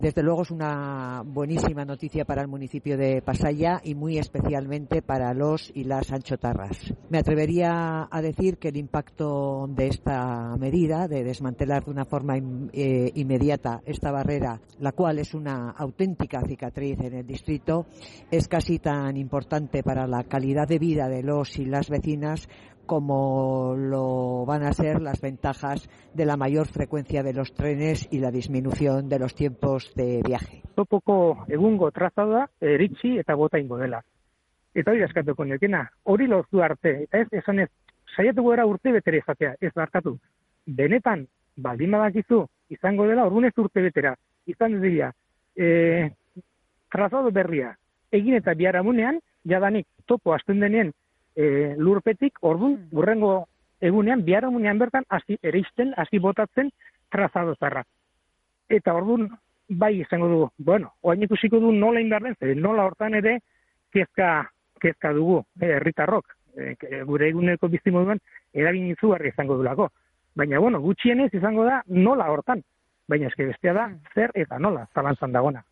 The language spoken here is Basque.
Desde luego es una buenísima noticia para el municipio de Pasaia y muy especialmente para los y las anchotarras. Me atrevería a decir que el impacto de esta medida, de desmantelar de una forma inmediata esta barrera, la cual es una auténtica cicatriz en el distrito, es casi tan importante para la calidad de vida de los y las vecinas como lo van a ser las ventajas de la mayor frecuencia de los trenes y la disminución de los tiempos de viaje. Topoko egungo trazada eritsi eta bota ingo dela. Eta hori eskatuko nekena, hori lortu arte, eta ez esan ez, saiatu gara urte betere izatea, ez barkatu. Benetan, baldin badakizu, izango dela, orduan ez urte betera, izan dira, trazado berria, egin eta biharamunean, jadanik topo hasten denean, lurpetik, orduan, burrengo egunean, biharamunean bertan, hasi ereisten, hasi botatzen trazado zarra. Eta orduan, bai izango dugu, bueno, oain ikusiko du nola indarren, nola hortan ere kezka dugu, herritarrok, gure eguneko bizimoduan eragin izugarri izango dulako. Baina, bueno, gutxienez izango da nola hortan, baina eske bestea da zer eta nola zalantzan dagona.